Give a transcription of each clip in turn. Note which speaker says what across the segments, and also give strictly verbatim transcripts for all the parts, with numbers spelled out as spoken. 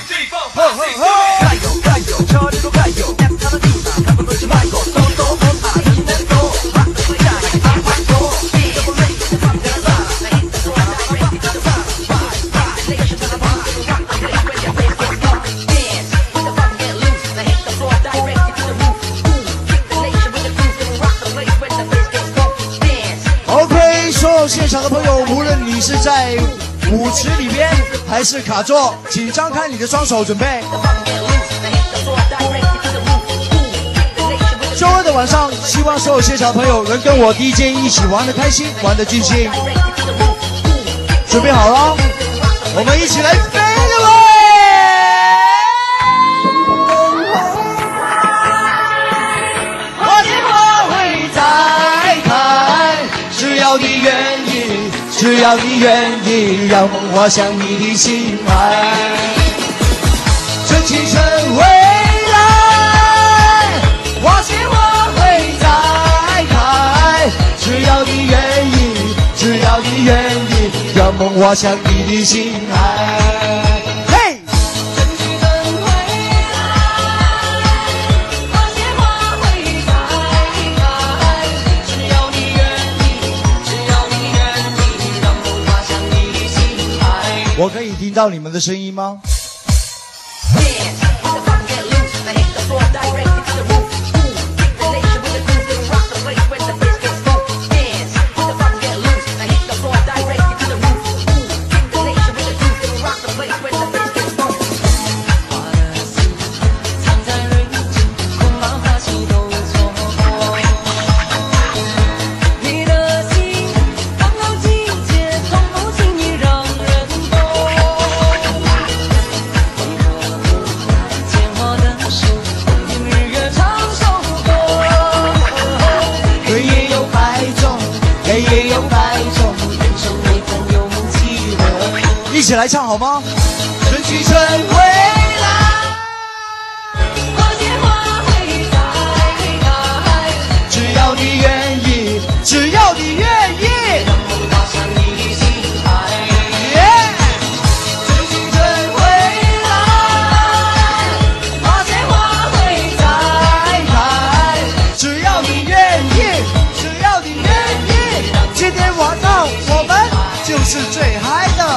Speaker 1: 现场的朋友，无论你是在舞池里边还是卡座，请张开你的双手，准备。周二的晚上，希望所有现场的朋友能跟我 D J 一起玩得开心，玩得尽兴。准备好了，我们一起来飞了喂！我的花会再开，只要你愿意，只要你愿意，让梦滑向你的心海。这青春未来，花谢花会再开，只要你愿意，只要你愿意，让梦滑向你的心海。嘿！我可以听到你们的声音吗？一起来唱好吗？春去春回来，花谢花会再开，只要你愿意，只要你愿意，让梦滑向你的心海。春去春回来，花谢花会再开，只要你愿意，只要你愿意，今天晚上我们就是最嗨的。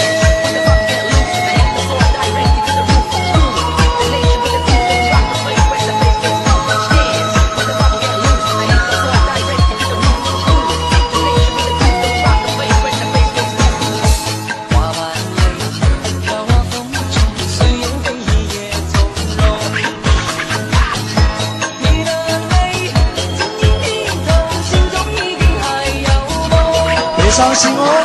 Speaker 1: 伤心哦。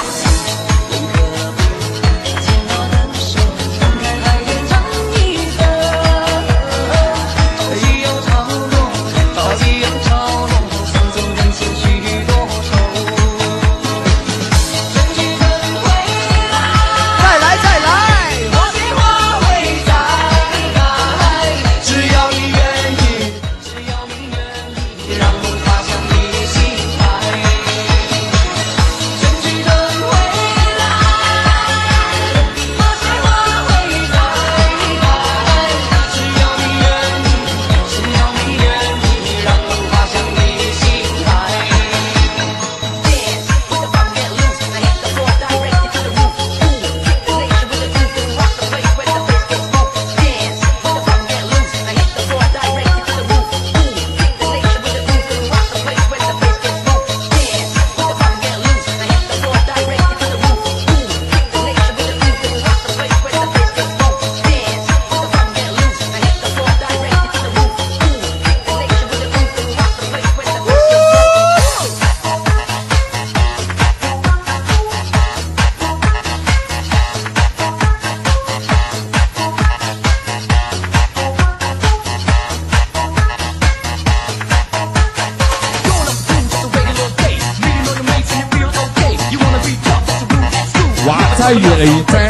Speaker 1: 太远了一点。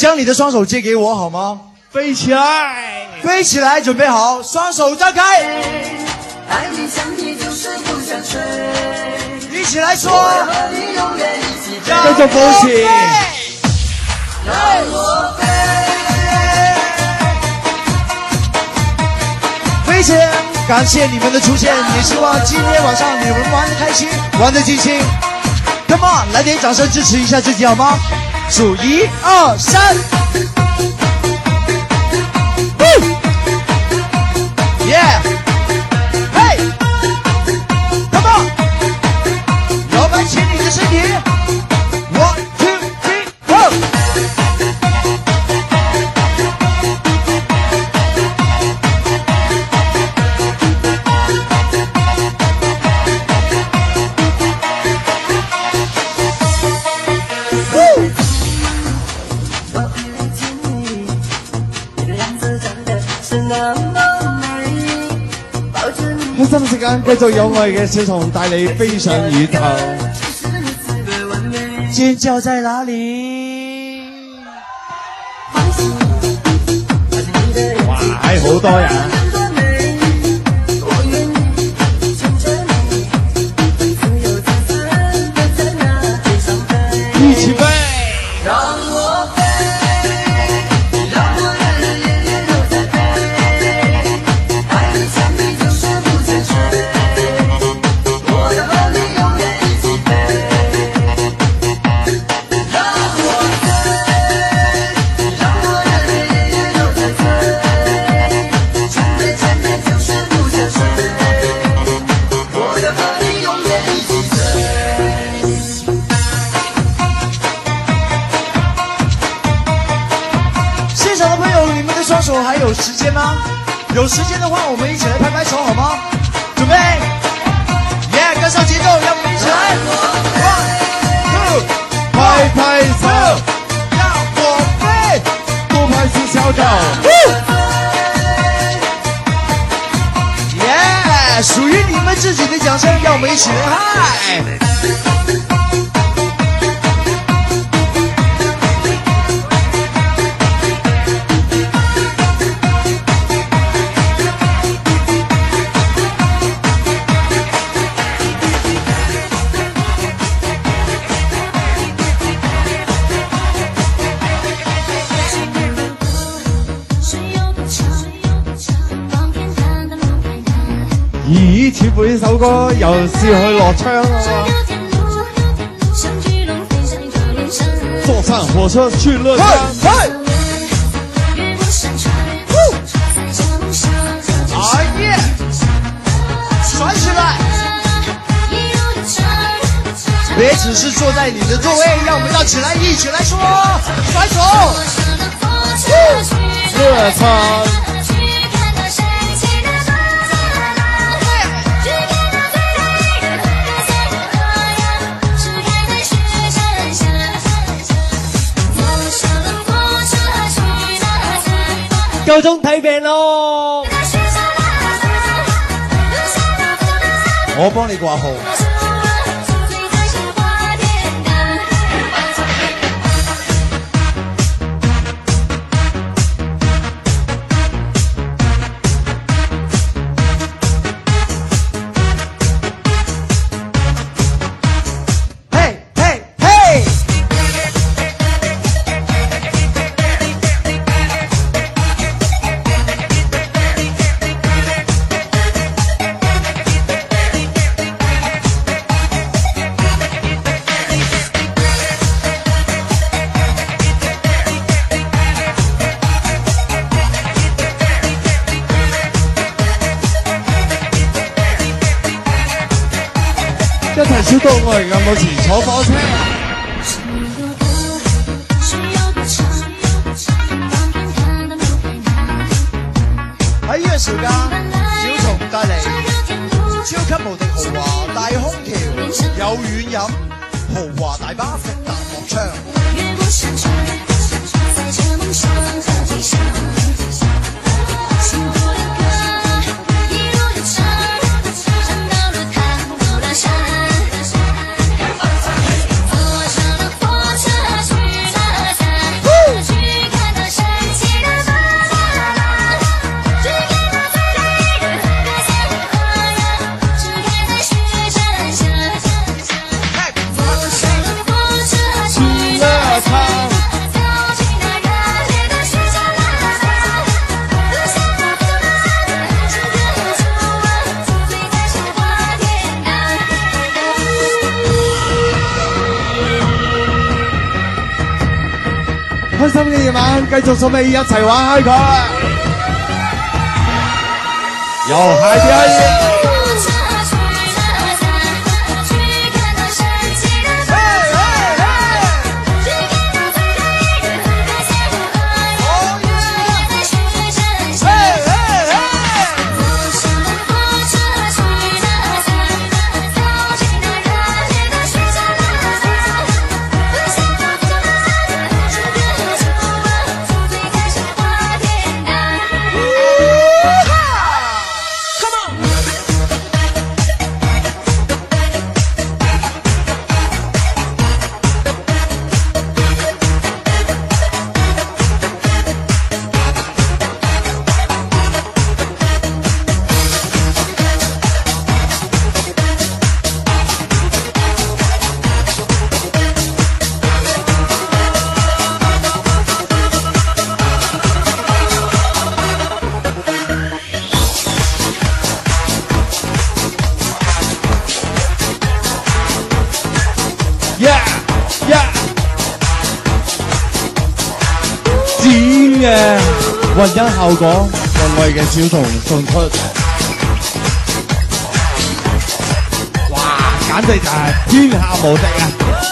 Speaker 1: 将你的双手借给我好吗？
Speaker 2: 飞起来，
Speaker 1: 飞起来，准备好，双手张开。
Speaker 3: 爱你像你就是不想睡，
Speaker 1: 一起来说，
Speaker 3: 和你永远一起飞，
Speaker 2: 这种风情，
Speaker 3: 让我飞。
Speaker 1: 非常感谢你们的出现，也希望今天晚上你们玩得开心，玩得尽兴。Come on， 来点掌声支持一下自己好吗？数一二三。Yeah， 嘿 ，Come on， 摇摆起你的身体 ，One two three go。
Speaker 2: 開心時間繼續有我哋嘅小童帶你飛上宇宙。
Speaker 1: 尖叫在哪裡？
Speaker 2: 哇，係好多人。一起飛。
Speaker 1: 双手还有时间吗？有时间的话，我们一起来拍拍手好吗？准备，耶，跟上节奏，让我们一起来 ，one two，
Speaker 2: 拍拍手，
Speaker 1: 让我飞，
Speaker 2: 多拍些小手，
Speaker 1: 耶，属于你们自己的掌声，让我们一起来嗨。
Speaker 2: 咦，似乎呢首歌又試去落槍啦！坐上火車去樂鄉。
Speaker 1: 哎耶！甩起來！別只是坐在你的座位，讓我們要起來，一起來說，甩手！
Speaker 2: 熱唱。夠鐘睇病咯！
Speaker 1: 我幫你掛號。
Speaker 2: 一齊小到我哋有冇前坐火車？
Speaker 1: 喺呢個時間，小童帶嚟超級無敵豪華大空調，有軟飲，豪華大巴直達樂昌。
Speaker 2: 開心嘅夜晚，繼續送你一齊玩開佢。有下啲可以。混音效果為我哋嘅小童送出，哇！簡直就係天下無敵啊！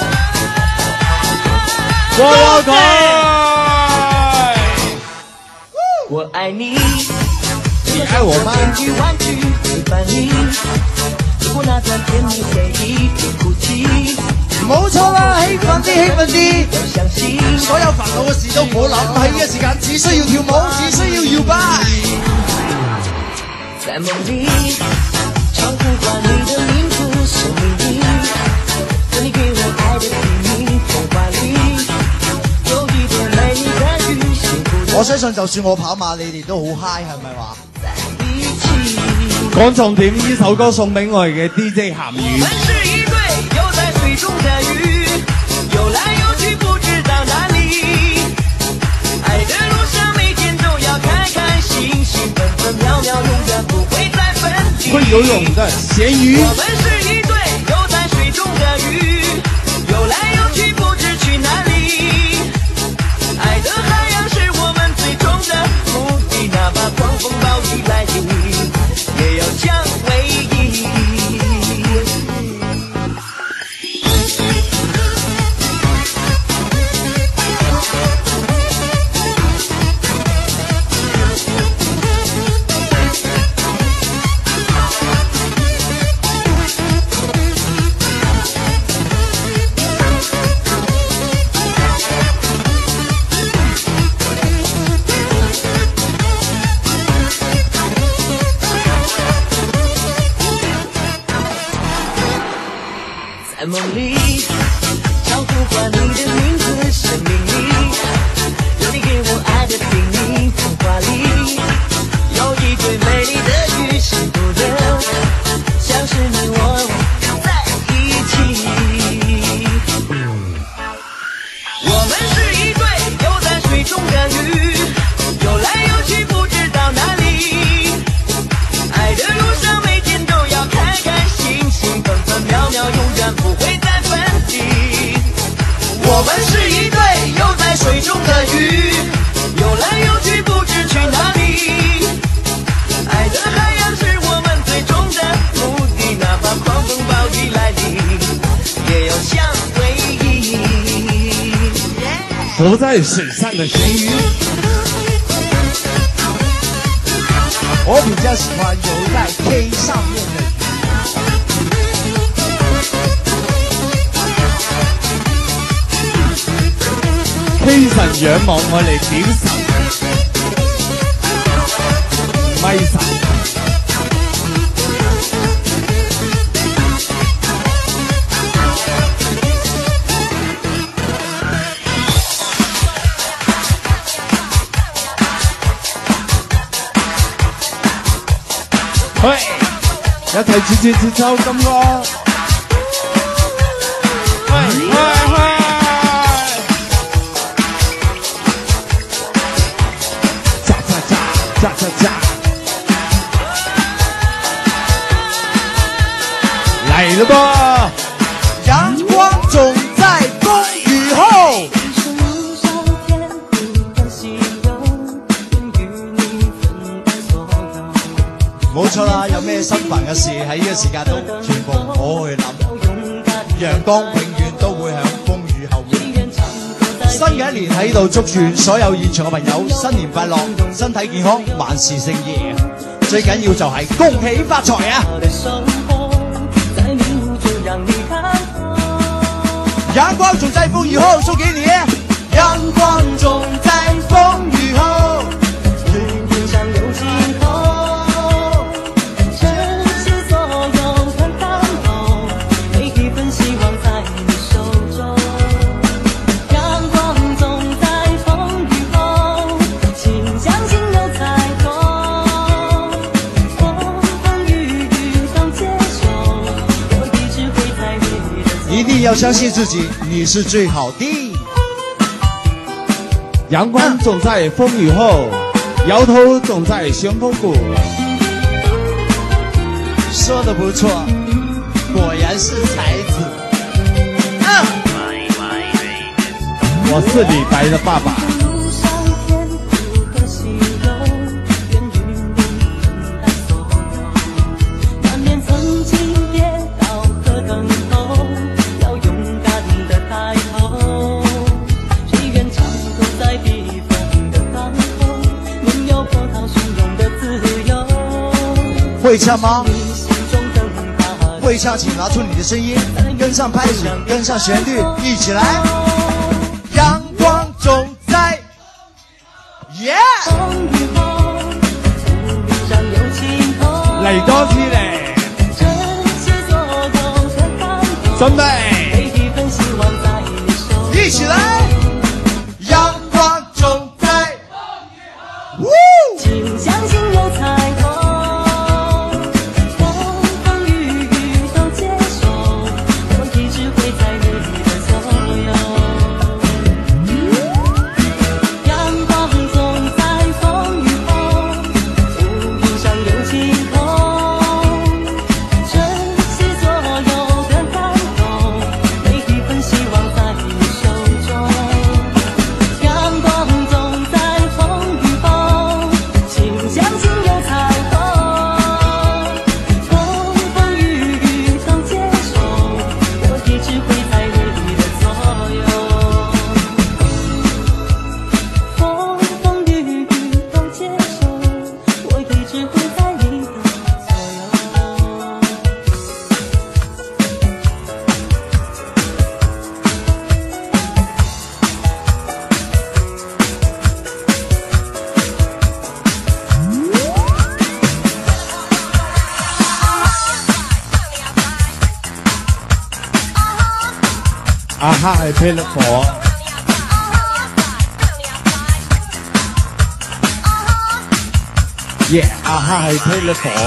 Speaker 2: 我愛佢，
Speaker 3: 我愛你，
Speaker 2: 你愛我嗎？
Speaker 3: 天與玩具陪伴你，如果那段甜蜜回憶別哭泣。
Speaker 1: 冇錯啦，興奮啲，興奮啲！所有煩惱嘅事都唔好諗，喺呢個時間只需要跳舞，只需要搖擺。
Speaker 3: 在夢裡，常呼喚你的名字，生命裡，有你給我愛的秘密，童話裡有一朵美麗的雨，幸福的。
Speaker 1: 我相信就算我跑馬，你哋都好 high，係咪話？
Speaker 2: 講重點，呢首歌送俾我哋嘅 D J 鹹魚。
Speaker 3: 中的魚游來游去不知道哪裡，愛的路上每天都要開開心心，分分秒秒永遠不會再分離。
Speaker 2: 會游泳的鹹魚，
Speaker 3: 我們是一對游在水中的魚，游來游去不知去哪裡，愛的海洋是我們最終的目的，哪怕狂風暴雨來臨，也要將唯一。在夢裡，常呼喚你的名字，生命裡有你給我愛的秘密，童話裡有一對美麗的魚，幸福的像是你我在一起。我們是一對游在水中的魚，游來游去不知道哪裡，愛的路上每天都要開開心心，分分秒秒永遠不會再分離。我們是一對游在水中的魚，游來游去不知去哪裡，愛的海洋是我們最終的目的，哪怕狂風暴雨來臨，也要相偎依。
Speaker 2: 浮在水上的鹹魚，
Speaker 1: 我比較喜歡游在 K 上面的魚。
Speaker 2: K 神仰望我哋表神，咪神。喂，一齊節節節奏咁咯。喂喂喂！喳喳喳，嚟了噃！
Speaker 1: 陽光總在風雨後。 喺呢個時間都全部唔好去諗，陽光永遠都會響風雨後面。新嘅一年喺度祝願所有現場嘅朋友新年快樂，身體健康，萬事勝意。最緊要就係恭喜發財啊！陽光總在風雨後，送給你。陽光總在風雨後，
Speaker 3: 天上有晴空，珍惜所有的感動，每一份希望在你手中。陽光總在風雨後，請相信有彩虹，風風雨雨都接受，我一直會在你的左右。
Speaker 1: 一定要相信自己，你是最好的。
Speaker 2: 陽光總在風雨後，搖頭總在旋風谷。
Speaker 1: 說得不錯，果然是才子。啊、
Speaker 2: 我是李白的爸爸。
Speaker 1: 會唱嗎？會唱請拿出你的聲音，跟上拍子，跟上旋律，一起來。陽光總在，耶！
Speaker 2: 嚟多次咧，準備，
Speaker 1: 一起來。陽光總在，嗚！
Speaker 3: 請相信有彩虹。
Speaker 2: 啊哈係霹靂火，耶！啊哈係霹靂火。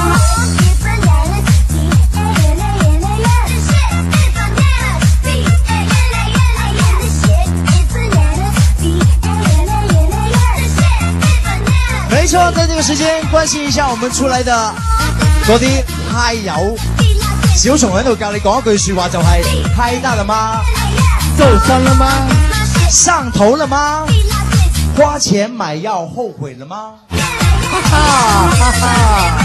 Speaker 1: 沒錯，在這個時間關心一下我們出來的嗰啲嗨友。小蟲喺度教你講一句說話，就係嗨大了嗎？
Speaker 2: 受傷了嗎？
Speaker 1: 上頭了嗎？花錢買藥後悔了嗎？哈哈哈哈！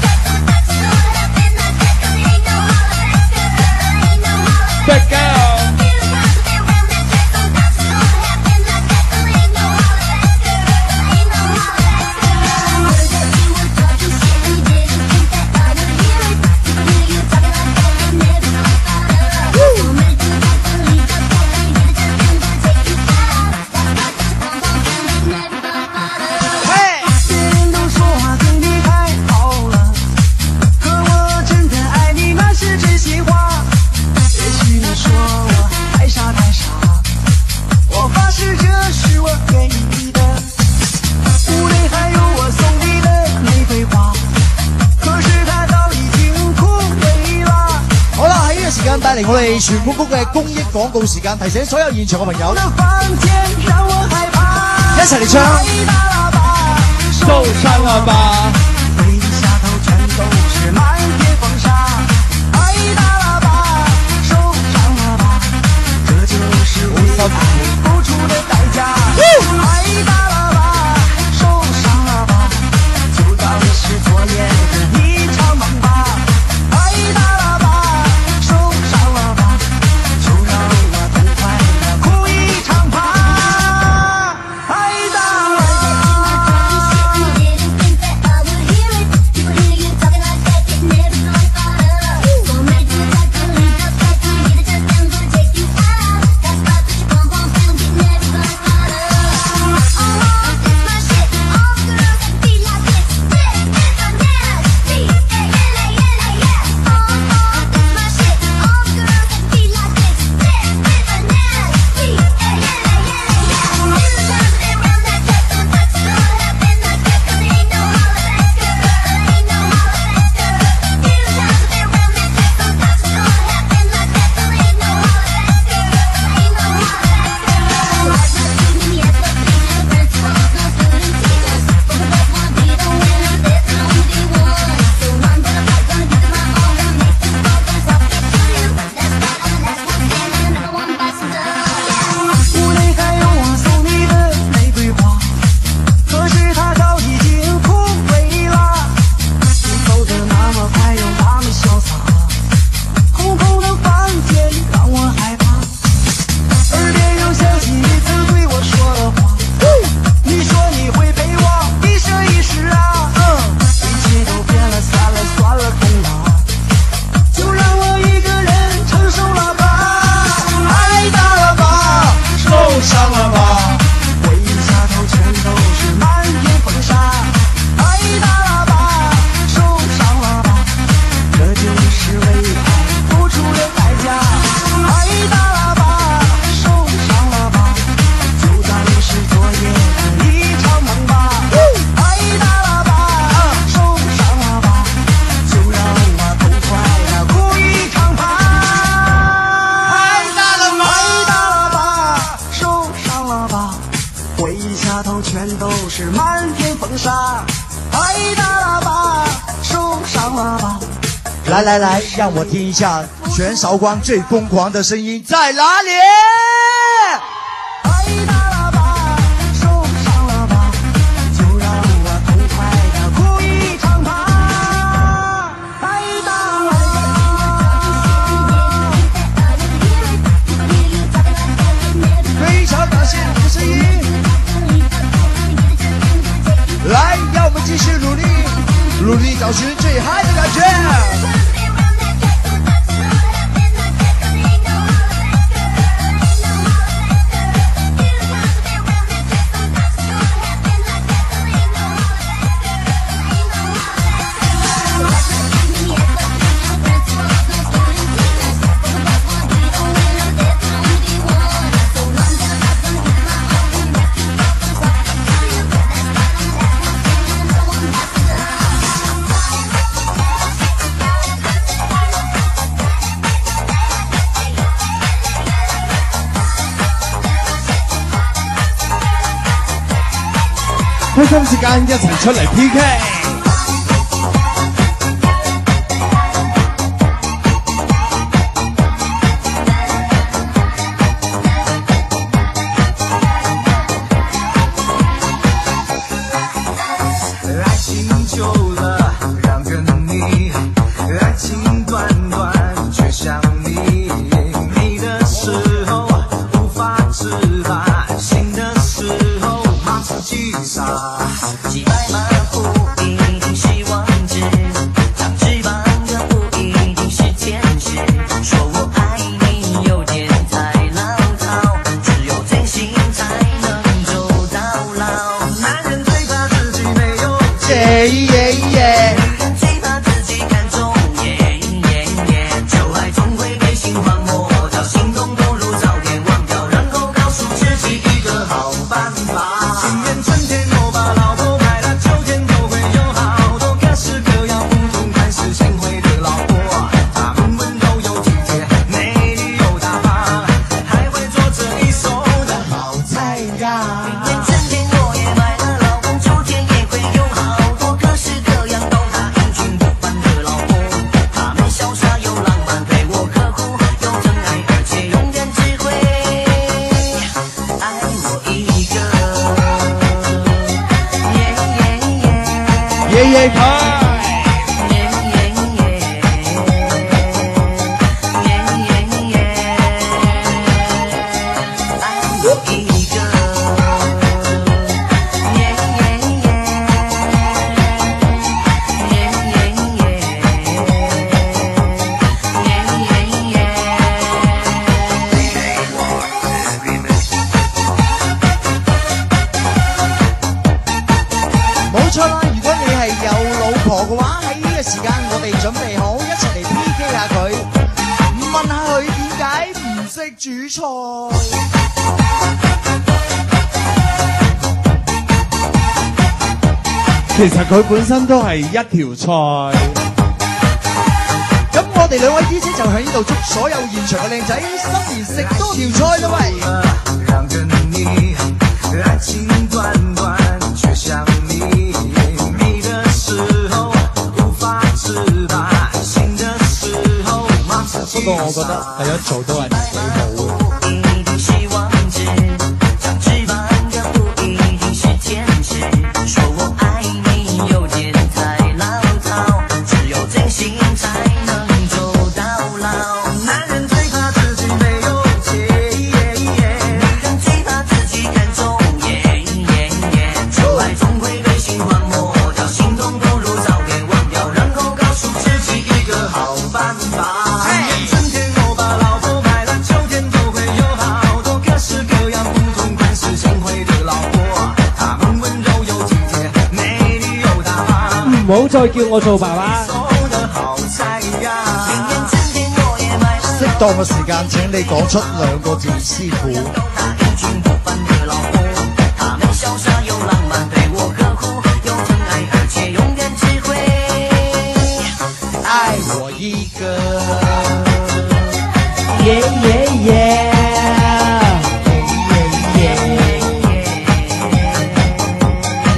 Speaker 1: 帶嚟我哋全國嘅公益廣告時間，提醒所有現場嘅朋友一齊嚟唱。
Speaker 2: 受傷了吧？
Speaker 1: 是满天风沙，太大喇叭，手上喇叭。来来来，让我听一下全韶光最疯狂的声音在哪里？太大喇叭，手上喇叭，就让我痛快的哭一场吧。太大喇叭，非常感谢你的声音。来，让我们继续努力，努力找寻最嗨的感觉。
Speaker 2: 開心時間一齊出嚟 P K。
Speaker 3: 愛情久了，讓跟你，愛情短短，卻想你。美的時候無法自拔，醒的時候怕自己傻。騎白馬不一定是王子，長翅膀的不一定是天使。說我愛你有點太老套，只有真心才能走到老。男人最怕自己沒有
Speaker 1: 耶耶耶！
Speaker 3: 女人最怕自己看重，耶耶耶！舊愛總會被心荒漠掉，心動不如早點忘掉，然後告訴自己一個好辦法。今年春天我把老婆賣了，秋天就會有好多各式各樣不同款式賢惠的老婆，她們溫柔又體貼，美麗又大方，還會做這一手的好菜呀。明年春天我也買了老公，秋天也會有好多各式各樣都她英俊不凡的老婆，她們瀟灑又浪漫，對我呵護又疼愛，而且永遠只會愛我一個。耶耶耶，
Speaker 2: 夜夜派。
Speaker 3: 耶耶耶，耶耶耶，愛我一個。耶耶耶，耶耶耶，耶耶耶。
Speaker 1: 冇錯啦，如果你係有老婆嘅話，喺呢個時間我哋準備好一齊嚟 P K 下佢，問下佢點解唔識煮菜。
Speaker 2: 其實佢本身都係一條菜。
Speaker 1: 咁我哋兩位 D J 就喺呢度祝所有現場嘅靚仔新年食多條菜啦喂！
Speaker 3: 讓跟你，愛情短短，卻想你。美的時候無法自拔，醒的時候罵自己傻。
Speaker 2: 不過我覺得係一做都係幾好嘅。
Speaker 3: 不一定是王子，長翅膀的不一定是天使。說我愛你有點太老套，只有真心才能走到老。男人最怕自己沒有錢，女人最怕自己看重，耶耶耶！舊愛總會被心荒漠掉，心動不如早點忘掉，然後告訴自己一個好辦法。今年春天我把老婆賣了，秋天就會有好多各式各樣不同款式賢惠的老婆，她們溫柔又體貼，美麗又大方。
Speaker 2: 唔好再叫我做爸爸。
Speaker 1: 適當嘅時間請你講出兩個字師傅。愛我一個。耶耶耶。耶耶耶。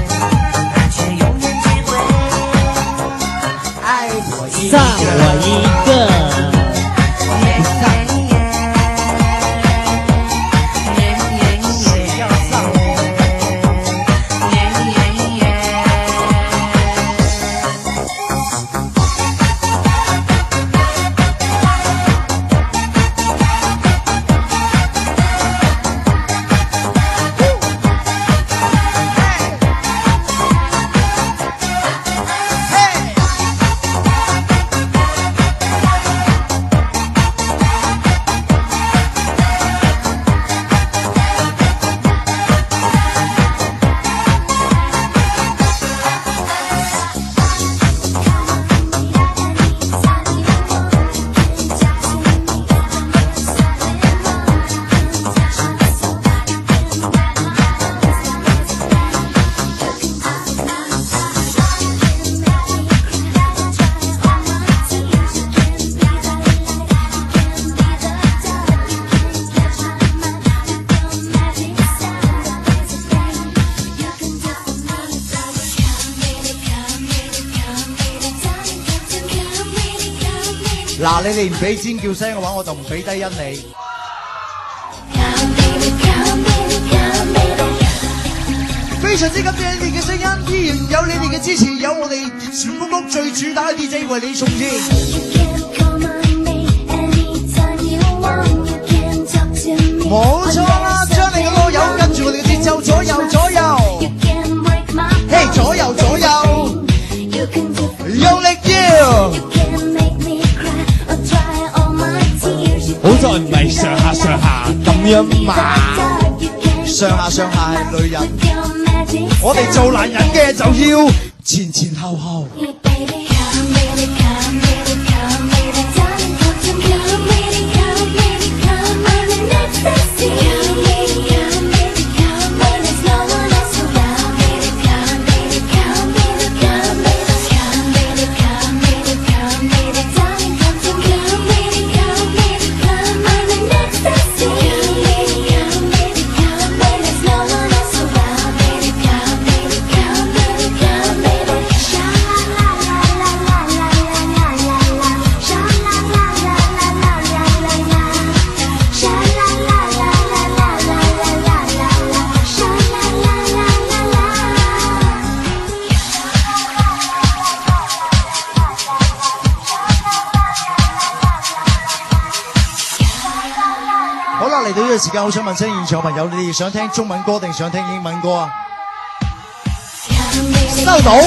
Speaker 1: 嗱，你哋唔俾尖叫聲嘅話，我就唔俾低音你。非常之感謝你哋嘅聲音，依然有你哋嘅支持，有我哋全公屋最主打嘅 D J 為你送先。冇錯啦，將你嘅歌友跟住我哋嘅節奏左右左右，嘿左右左右，用力叫。
Speaker 2: 好在唔係上下上下咁樣嘛，
Speaker 1: 上下上下係女人，我哋做男人嘅就要前前後後。嚟到呢個時間，好想問聲現場朋友，你哋想聽中文歌定想聽英文歌啊？收到。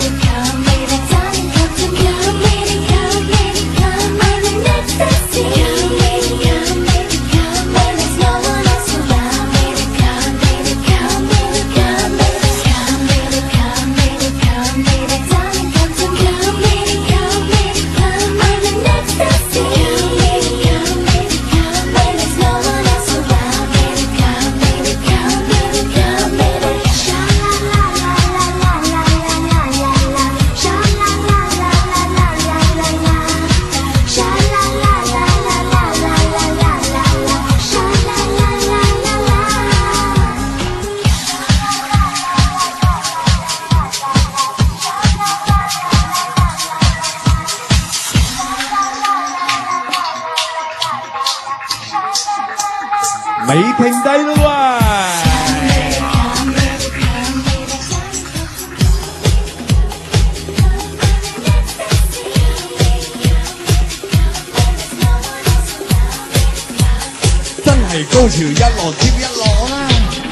Speaker 2: 未停低咯喎！真係高潮一浪接一浪啊！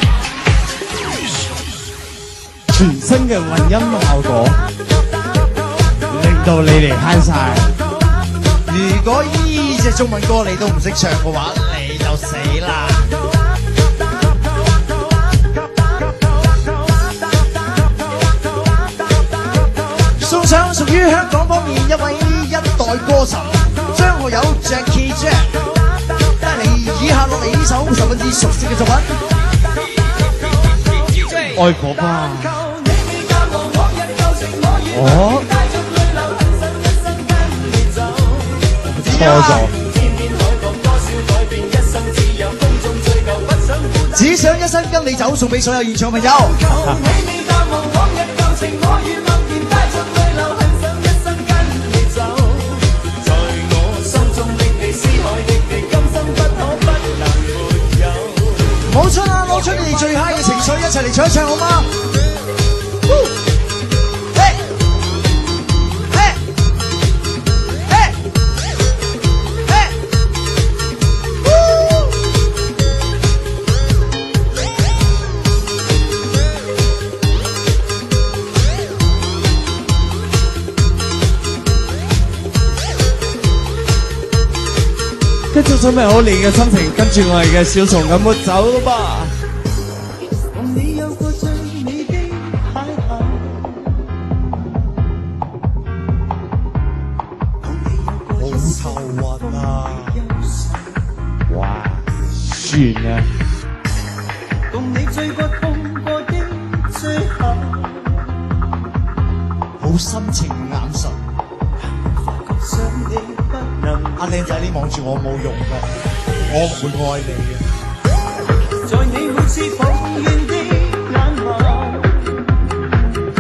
Speaker 2: 全新嘅混音效果，令到你哋慳晒。
Speaker 1: 如果呢隻中文歌你都唔識唱嘅話，你就死啦！送上屬於香港方面一位一代歌神張學友 Jackie Chan， 帶嚟以下落嚟呢首十分之熟悉嘅作品。
Speaker 2: 愛火花。哦。錯咗。只想一生跟你走，送俾所有現場朋友。冇錯啦，攞出你哋最 high 嘅情緒，一齊嚟唱一唱好嗎？一種準備好你嘅心情，跟住我哋嘅小蟲咁抹走咯噃。你有個最美的邂逅，好頭暈啊！哇，算啦。共你醉過痛過的最後，好深情眼神。阿靚仔，你望住我冇用㗎，我唔會愛你嘅。在你好似抱怨的眼眸，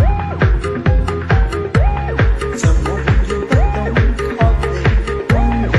Speaker 2: 像我永遠不懂給你溫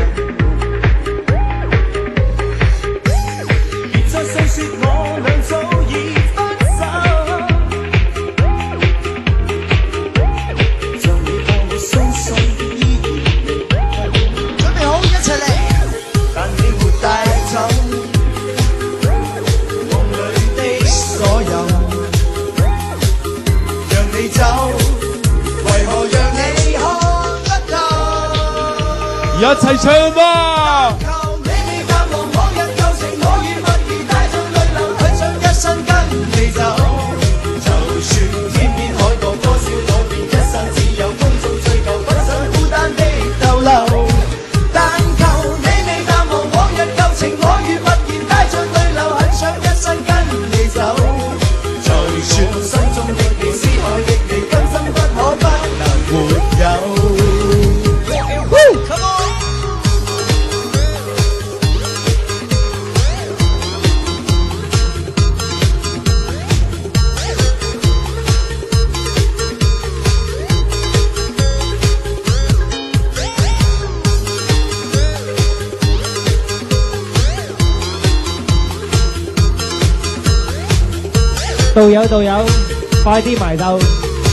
Speaker 2: 齊唱吧！
Speaker 1: 你未淡忘往日舊情，我與蜜兒帶着淚流，很想一生跟你走。就算天邊海角多少改變，一生只有公眾追求，不想孤單的逗留。但求你未淡忘往日舊情，我與蜜兒帶着淚流，很想一生跟你走。就算心中的你，思海的你，今生不可不能沒有。
Speaker 4: 導友導友，快啲埋鬥！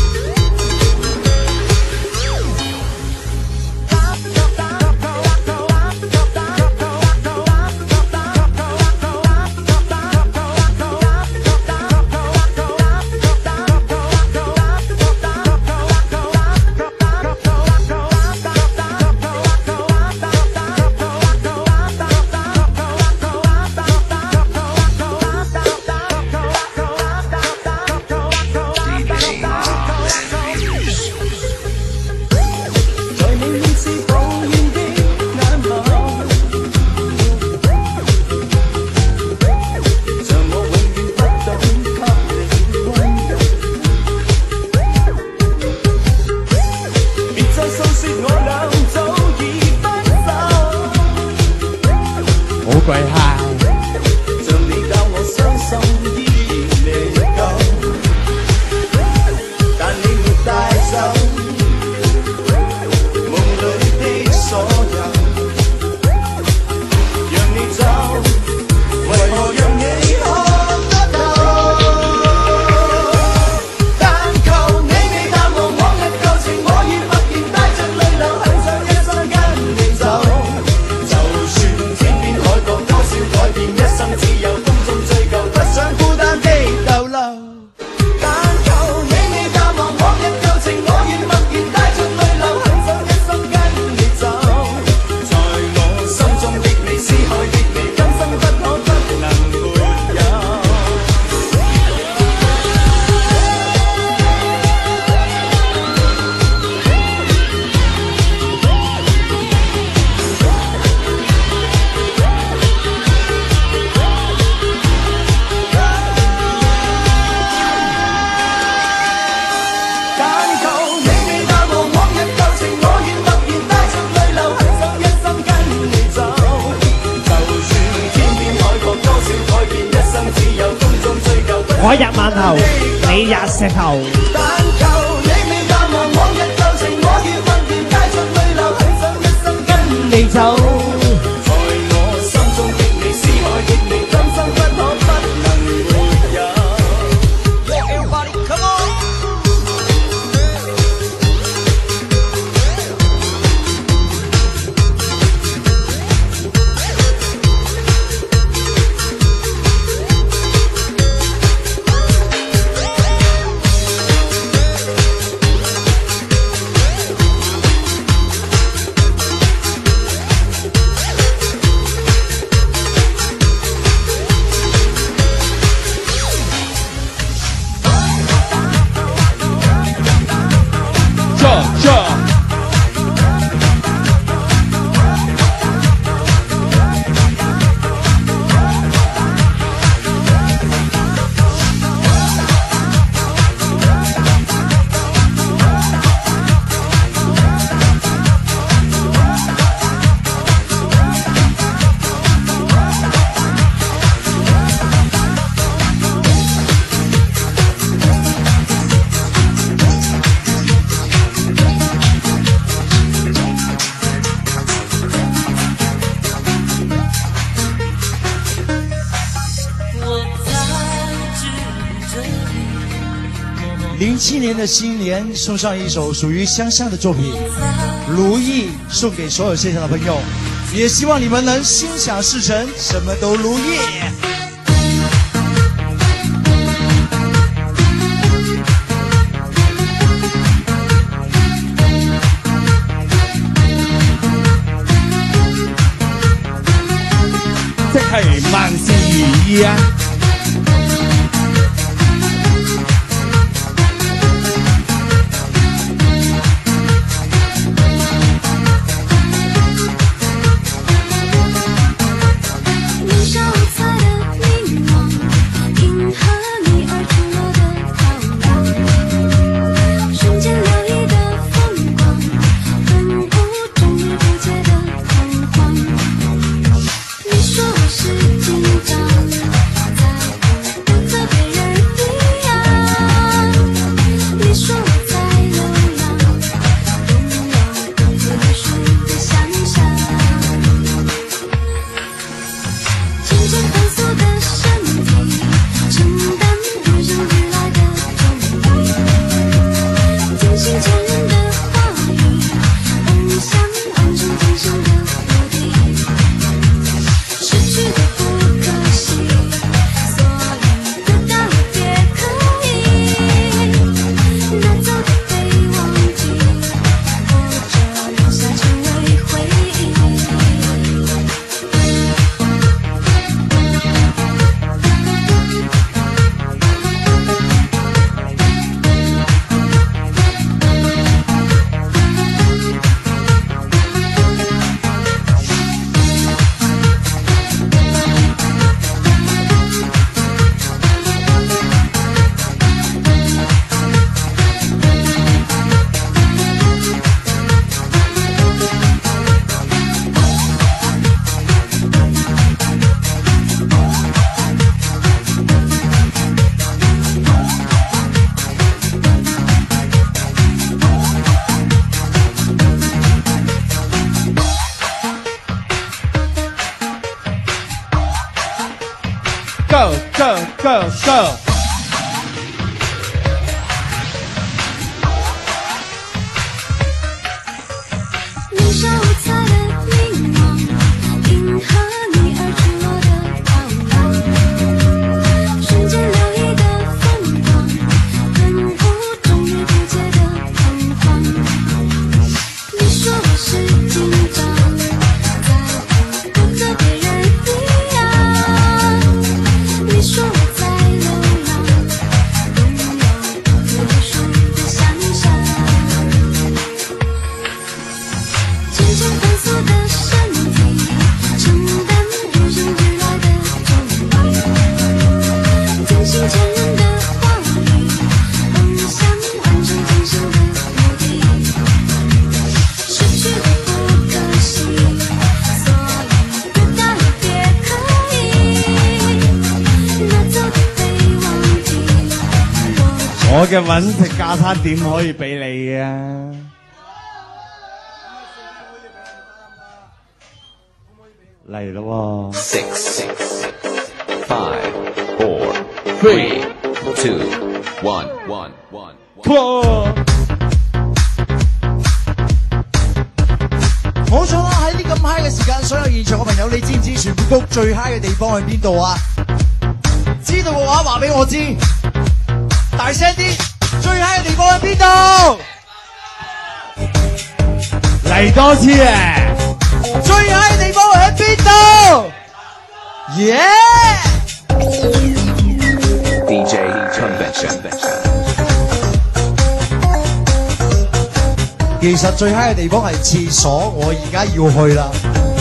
Speaker 4: 我入饅頭，你入石頭。
Speaker 1: 但求你未淡忘往日舊情，我與蜜兒帶着淚流，很想一生跟你走。在我心中的你，思海的你，今生不可不能沒有。Everybody, come on！
Speaker 5: 零七年的新年，送上一首属于香香的作品《如意》，送给所有线上的朋友，也希望你们能心想事成，什么都如意。
Speaker 4: go go go go。
Speaker 6: 年少无猜的迷惘，迎合你而出落的逃亡，瞬间流溢的疯狂，顿悟终于不解的彷徨。你说我是紧张，在乎不和别人一样。你说我在流浪，拥有无数的想象。渐渐反复的身体，承担与生俱来的重量，精心前人的话语，梦想完成今生的目的。失去的不可惜，所以得到了别刻意，拿走的被忘记。
Speaker 2: 我嘅揾食架餐點可以俾你啊？嚟咯喎！
Speaker 7: Six, five, four, three, two, one, one, one.
Speaker 5: 冇錯啦！喺呢咁嗨嘅時間，所有現場嘅朋友，你知唔知全部谷最嗨嘅地方喺邊度啊？知道嘅話話俾我知，大聲啲！最嗨嘅地方喺邊度？
Speaker 2: 嚟多次啊！
Speaker 5: 最嗨嘅地方喺邊度？耶
Speaker 7: ！D J Convention。
Speaker 5: 其實最嗨嘅地方係廁所，我而家要去啦。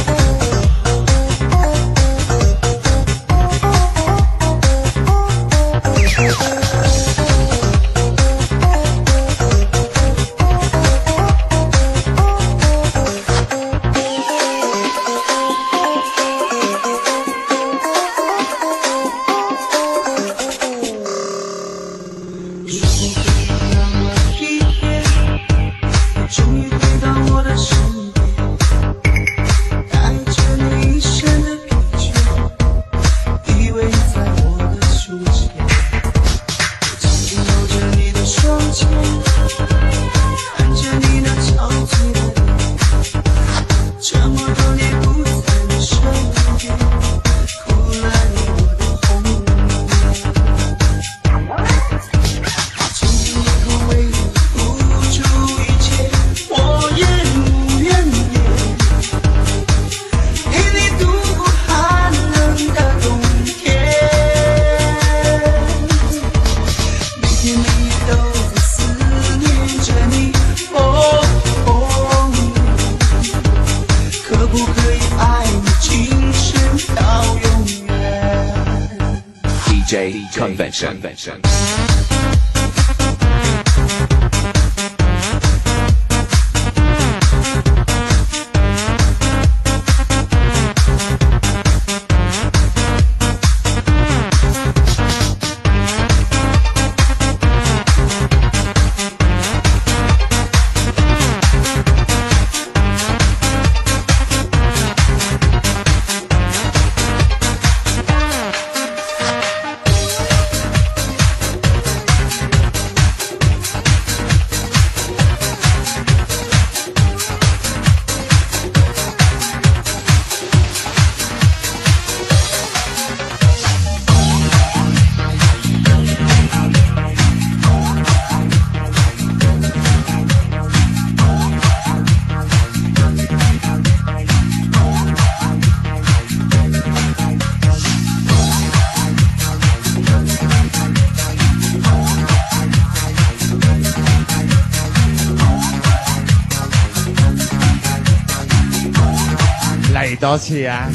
Speaker 7: Convention。
Speaker 2: 嚟多次啊！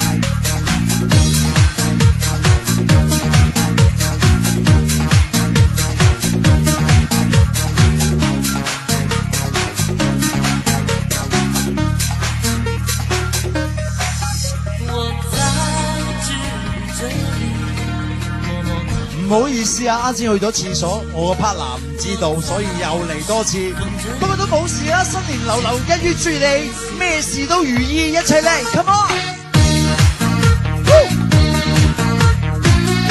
Speaker 5: 唔好意思啊，啱先去咗廁所，我個 partner 唔知道，所以又嚟多次。不過都冇事啦，新年流流一於祝你咩事都如意，一齊嚟 ，come on！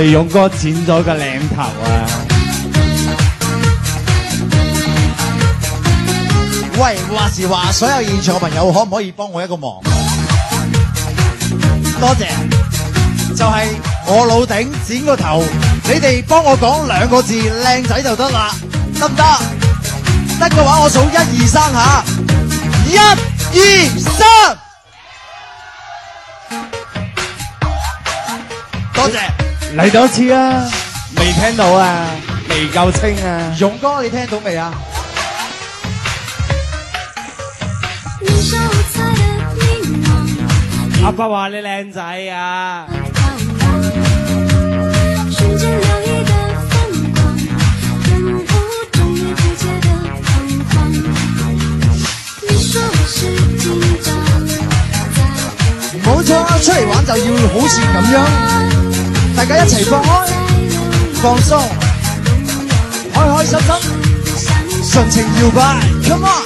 Speaker 4: 哋勇哥剪咗個領頭啊！
Speaker 5: 喂，話時話，所有現場嘅朋友可唔可以幫我一個忙？多謝，就係、是、我老頂剪個頭，你哋幫我講兩個字靚仔就得啦，得唔得？得嘅話我數一二三下，一二三，多謝。
Speaker 4: 嚟多次啊！未聽到啊，未夠清啊！
Speaker 5: 勇哥你聽到未啊？
Speaker 4: 阿伯話你靚仔啊！
Speaker 5: 冇錯啊，出嚟玩就要好似咁樣，大家一齊放開、放鬆、開開心心、盡情搖擺 ，Come on！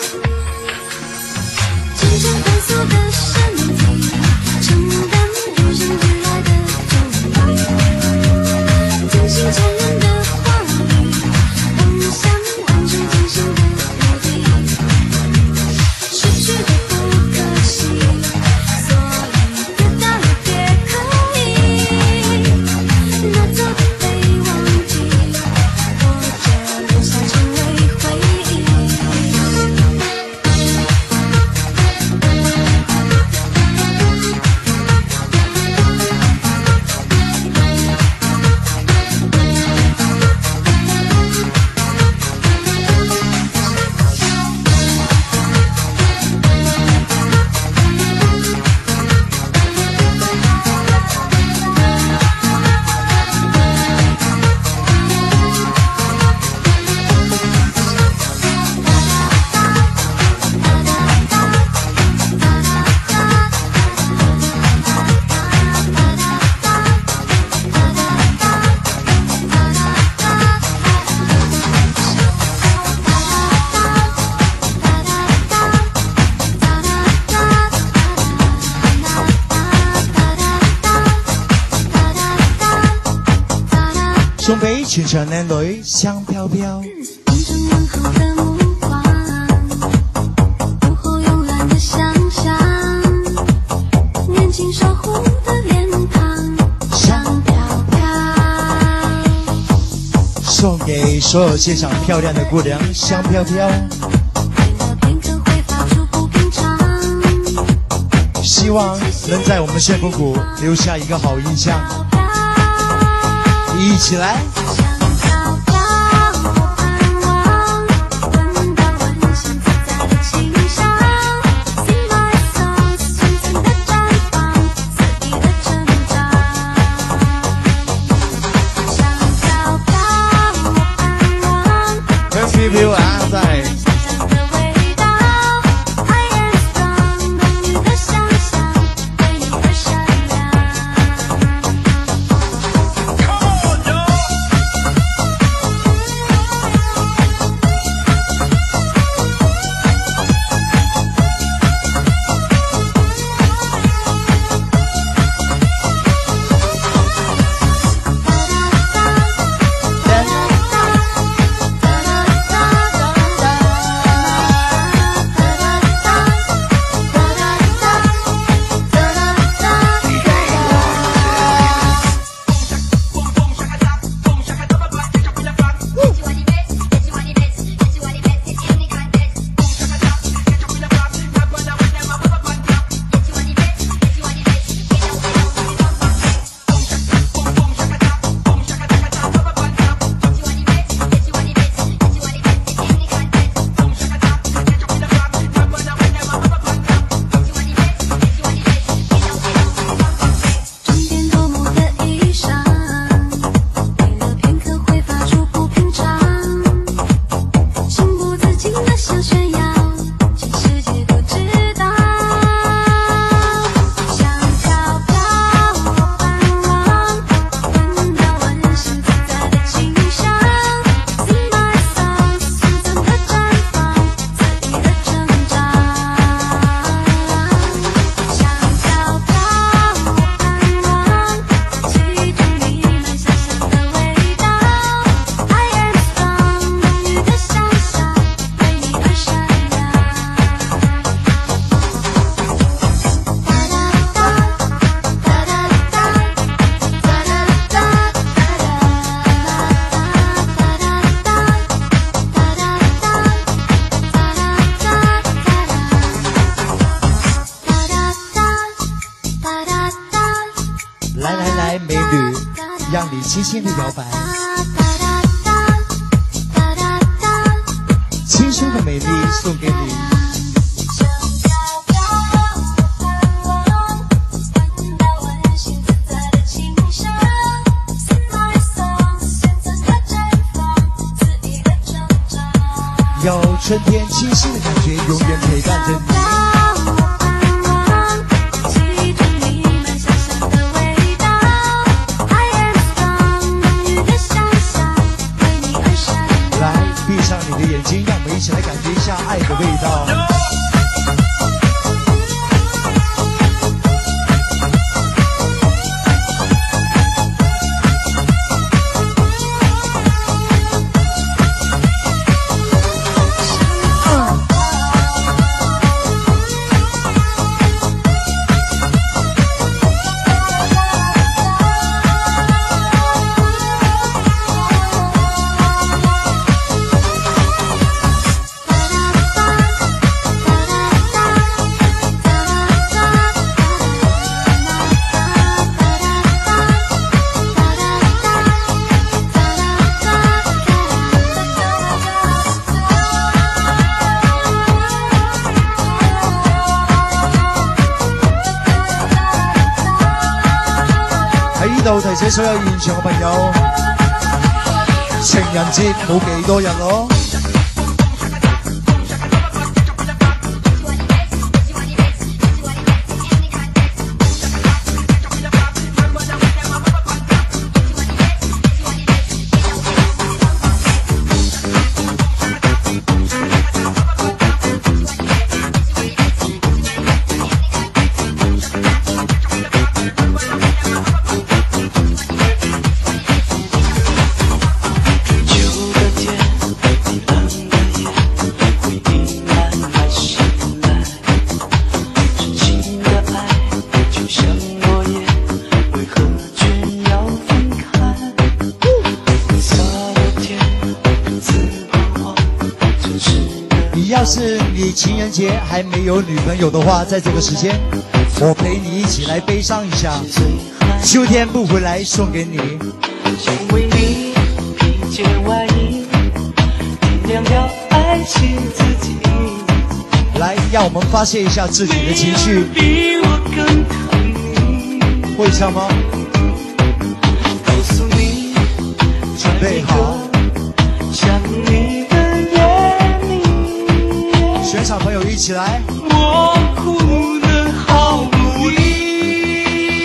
Speaker 5: 送俾全場靚女香飄飄。送給所有現場漂亮的姑娘香飄飄。希望能在我們炫風谷留下一個好印象。一起來。香飄飄啊，真係。 轻轻的摇摆，青春的美丽送给你。有春天清新的感觉，永远陪伴着你。来，闭上你的眼睛，让我们一起来感觉一下爱的味道。度提醒所有現場嘅朋友，情人節冇幾多日咯。要是你情人节还没有女朋友的话，在这个时间，我陪你一起来悲伤一下。秋天不回来，送给你。
Speaker 3: 想为你披件外衣，体谅了爱情自己。
Speaker 5: 来，让我们发泄一下自己的情绪。
Speaker 3: 比我更疼你。
Speaker 5: 会唱吗？
Speaker 3: 告诉你，
Speaker 5: 准备好。
Speaker 3: 想你。
Speaker 5: 全场朋友一起来！
Speaker 3: 我哭得好无力，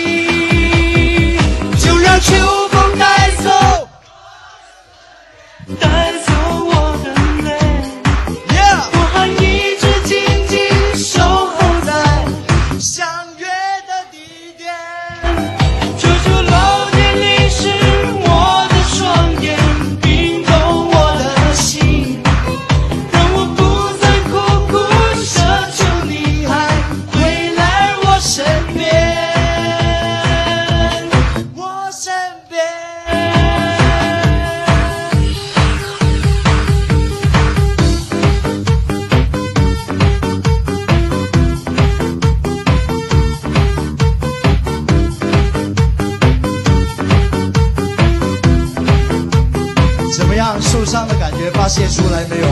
Speaker 3: 就让秋风带走，带走我的泪。
Speaker 5: Yeah!
Speaker 3: 我还一直紧紧守候在
Speaker 5: 相约的地点。
Speaker 3: 求求老天淋湿我的双眼，冰冻我的心，让我不。奢求你还回来我身边，
Speaker 5: 我身边。怎么样？受伤的感觉发泄出来没有？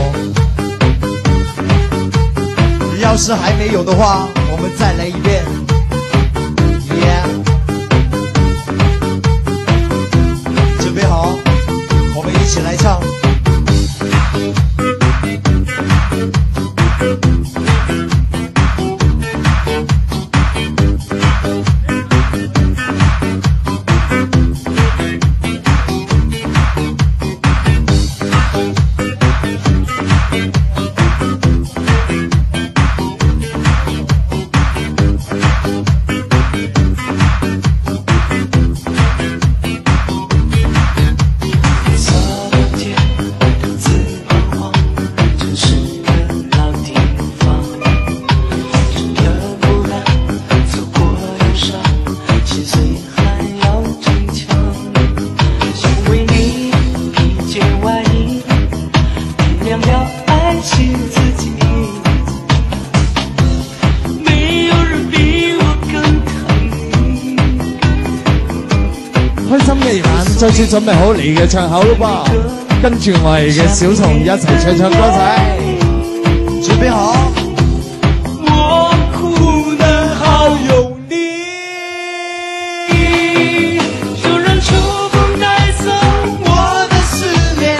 Speaker 5: 要是还没有的话，我们再来一遍。Yeah， 准备好，我们一起来唱。
Speaker 4: 再次準備好你嘅唱口咯噃，跟住我哋嘅小蟲一齊唱唱歌仔。
Speaker 5: 準備好。
Speaker 2: 我哭得好用力，有人触碰带走我的思念，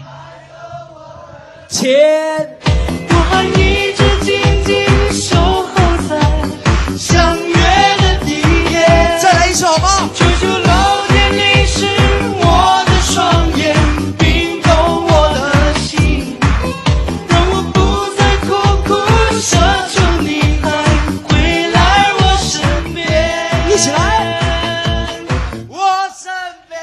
Speaker 2: 牵我还一直紧紧守候在相约的地点。
Speaker 5: 再来一首好吗？
Speaker 2: 求求老天你是我的双眼，冰冻我的心，让我不再苦苦奢求你还回来我身边。
Speaker 5: 一起来。我身边，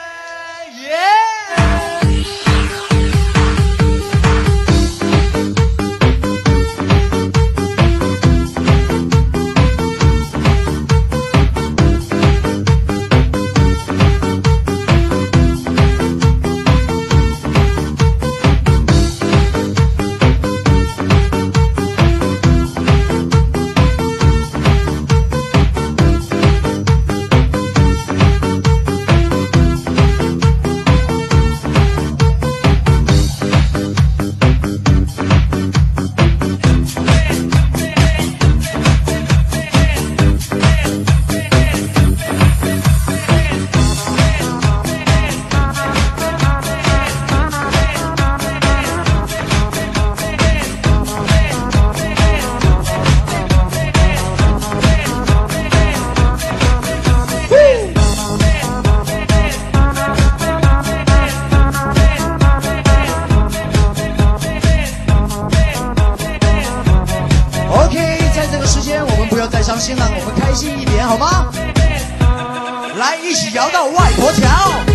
Speaker 5: 耶、OK， 在这个时间我们不要再伤心了，我们开心一点好吗？来，一起摇到外婆桥。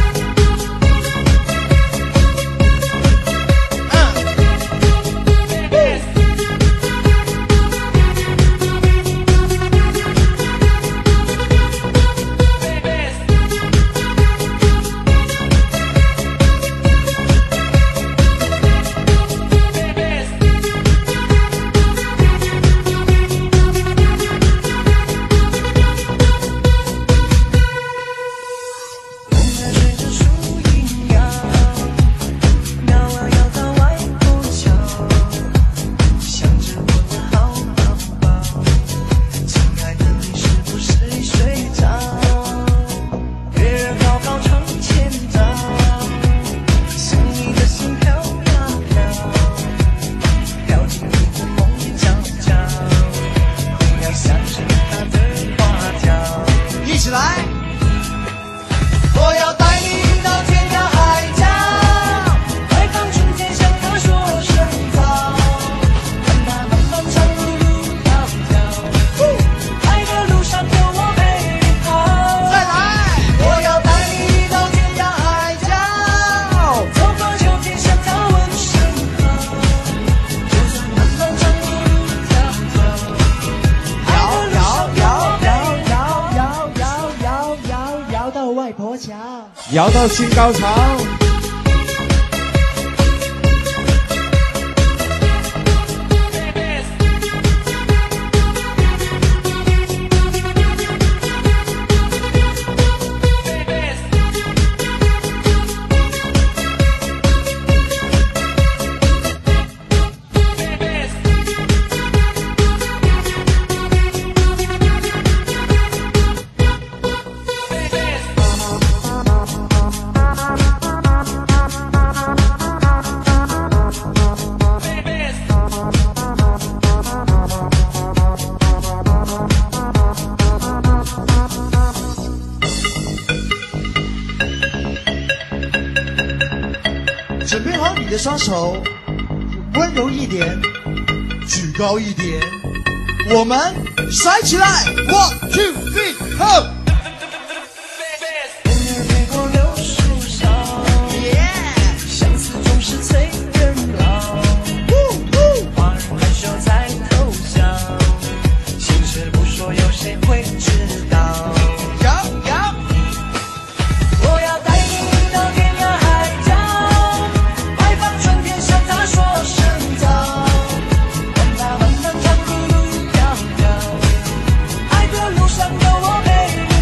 Speaker 5: 一起来！我要带你到天涯海角，
Speaker 2: 快放春天向他说声早，看他漫漫长路路迢迢，爱的路上有我陪你跑。
Speaker 5: 再来！我要带你到天涯海角，
Speaker 2: 走过秋天向他问声好，就算漫漫长路路迢迢，
Speaker 5: 摇摇摇摇摇摇摇摇摇摇到外婆桥。
Speaker 4: 搖到新高潮。
Speaker 5: 准备好你的双手，温柔一点，举高一点，我们甩起来 ！One two three go！
Speaker 2: 飞过柳树梢，相思总是催人老。花儿含羞在偷笑，心事不说，有谁会知道？
Speaker 5: 摇摇，
Speaker 2: 我要带你到天涯海角，快放春天向他说声早，看他漫漫长路路迢迢，爱的路上有我陪你。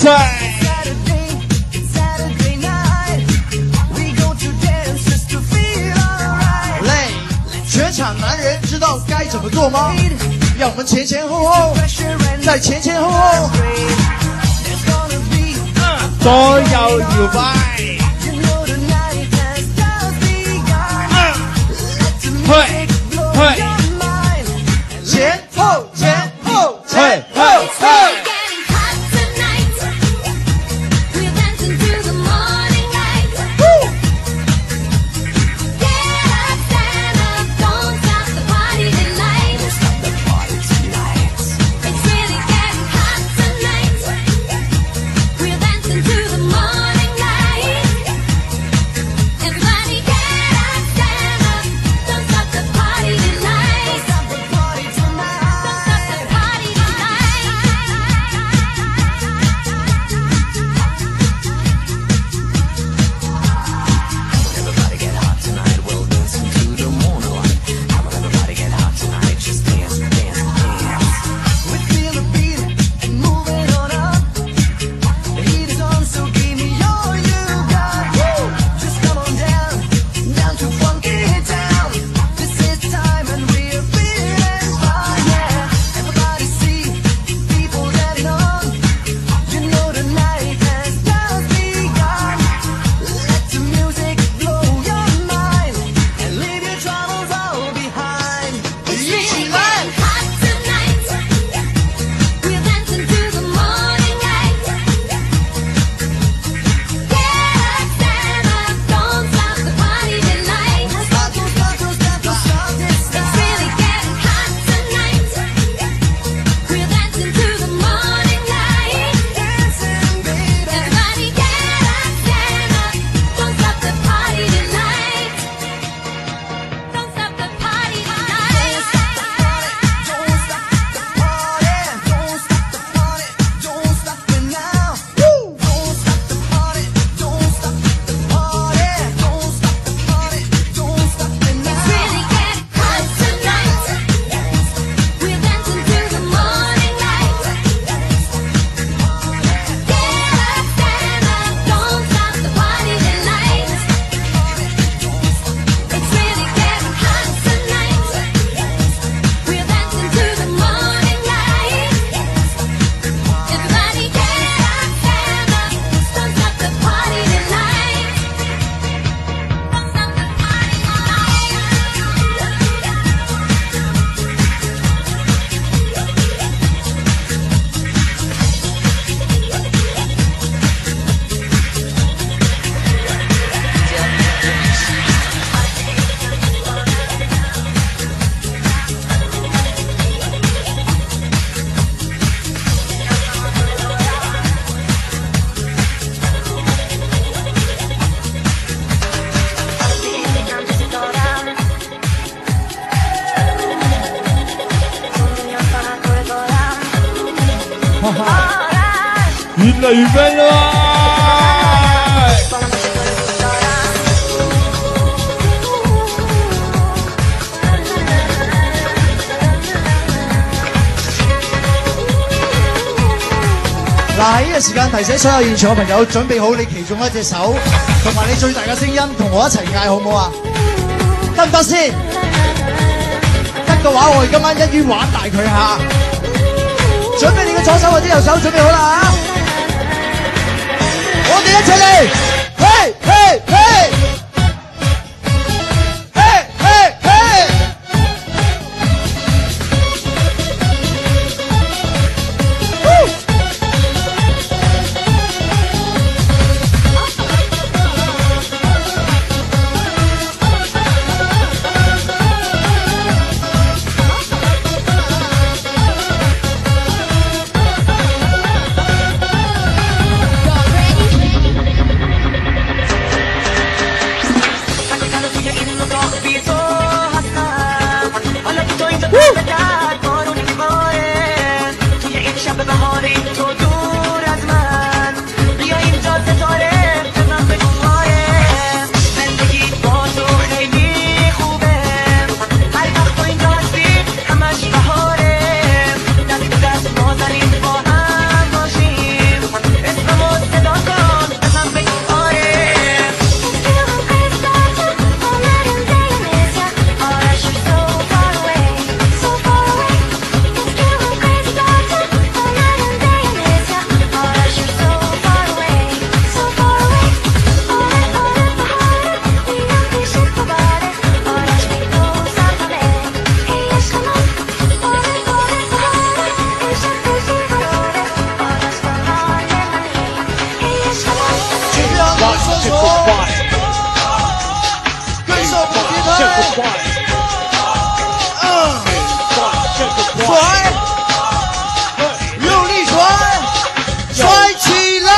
Speaker 4: 塞。
Speaker 5: 全场男人知道该怎么做吗？让我们前前后后，再前前后后，
Speaker 4: 左右搖擺，嘿，嘿，
Speaker 5: 前後前後前後嘿。
Speaker 4: 越嚟越 friend 啦！
Speaker 5: 嗱喺呢個時間提醒所有現場嘅朋友，準備好你其中一隻手，同埋你最大嘅聲音，同我一齊嗌好唔好啊？得唔得先？得嘅話，我哋今晚一於玩大佢下。準備你嘅左手或者右手，準備好啦嚇！我哋一齊嚟，嘿嘿嘿！
Speaker 6: Ready?
Speaker 5: 甩，用力甩，甩起来！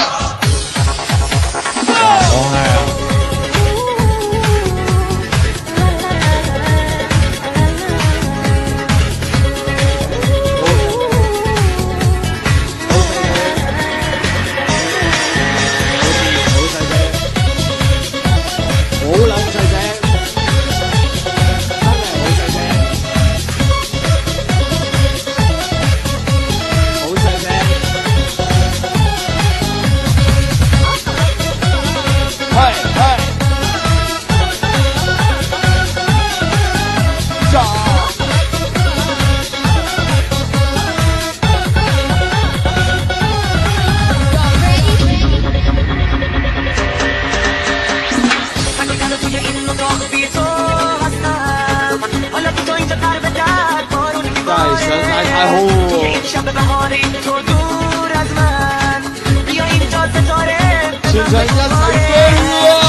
Speaker 4: 现在一齊飛啊！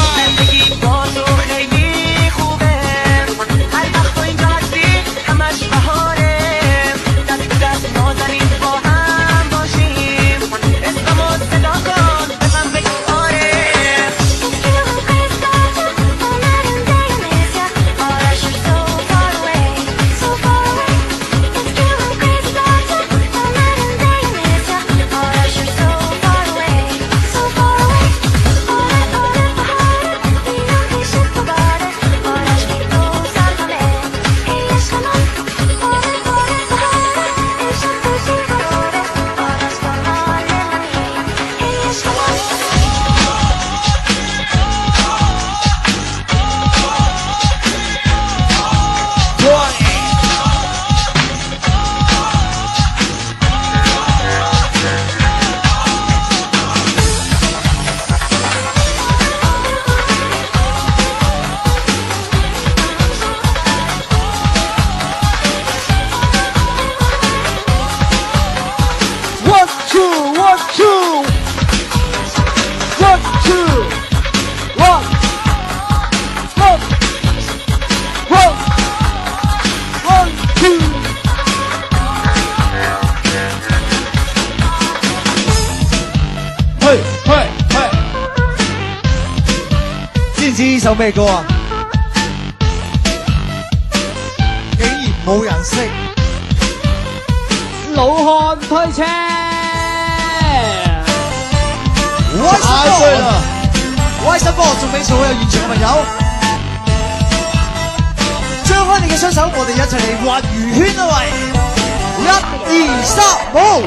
Speaker 4: 知呢首咩歌啊？竟然冇人識。
Speaker 8: 老漢推車，
Speaker 5: 歪心波，歪心波送俾所有現場嘅朋友。張開你嘅雙手，我哋一齊嚟畫魚圈啊喂！一、二、三，好！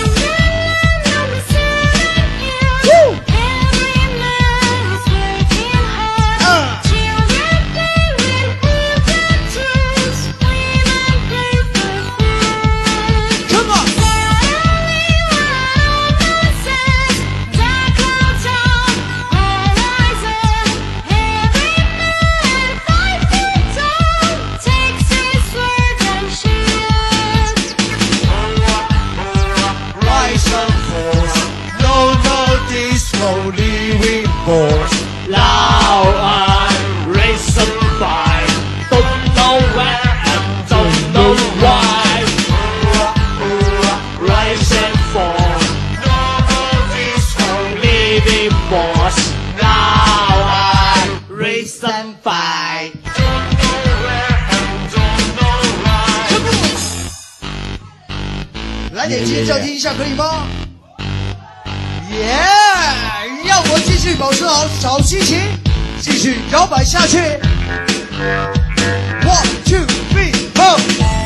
Speaker 5: 来点尖叫听一下可以吗？耶、yeah! 让我继续保持好好心情，继续摇摆下去。One two three go！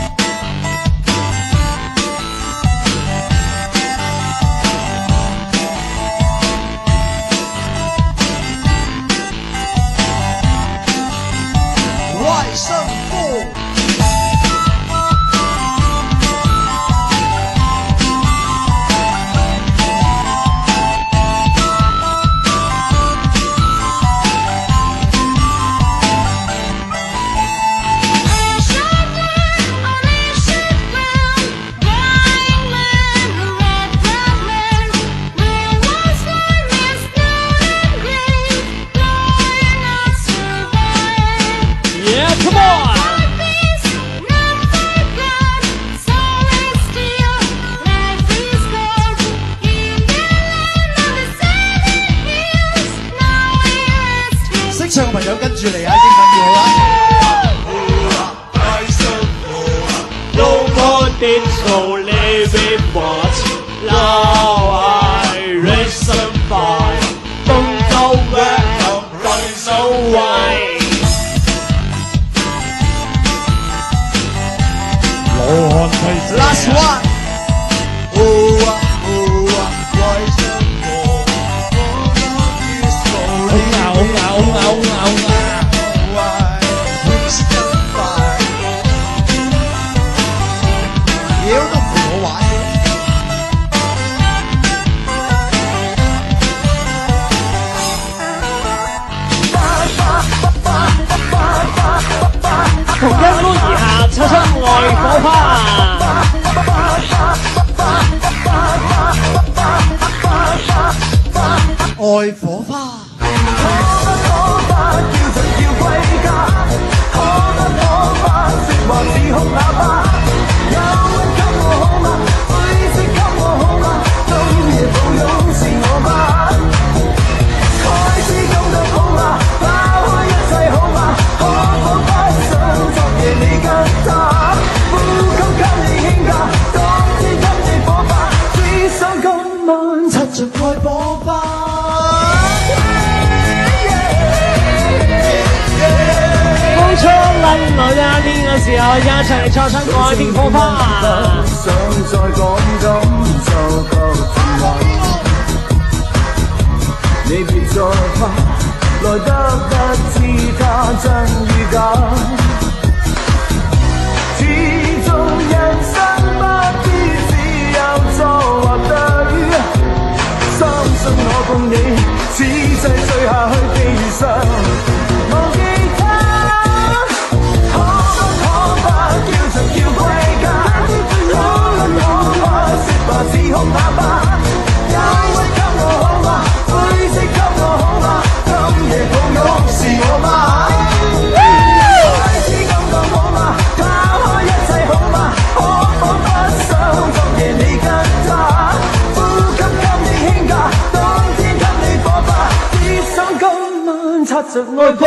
Speaker 5: 外胜负。 想跟住嚟啊，英文要好啦。
Speaker 2: No more than so living much. Now I raise and fight. Don't know where I'm going so wide.
Speaker 4: 羅漢提
Speaker 5: Last one。哦啊哦啊，為什麼我
Speaker 4: 好咬好咬好咬好咬。
Speaker 5: 妖都唔同我玩嘅。
Speaker 2: 同一屋而下，擦出愛火花。
Speaker 5: 愛火花。
Speaker 2: 呢個時候一齊創出愛的火花。
Speaker 8: 想再講感受求自慰，你別再怕，來得不知它真與假。始終人生不必只有錯或對，相信我共你，此世醉下去地如常，忘記他。要歸家，可不可怕？說吧，只恐怕吧。憂鬱給我好嗎？灰色給我好嗎？今夜抱擁是我嗎？開始感覺好嗎？拋開一切好嗎？可否不想昨夜你跟他？呼吸給你輕假，當天給你火花，只想今晚擦着愛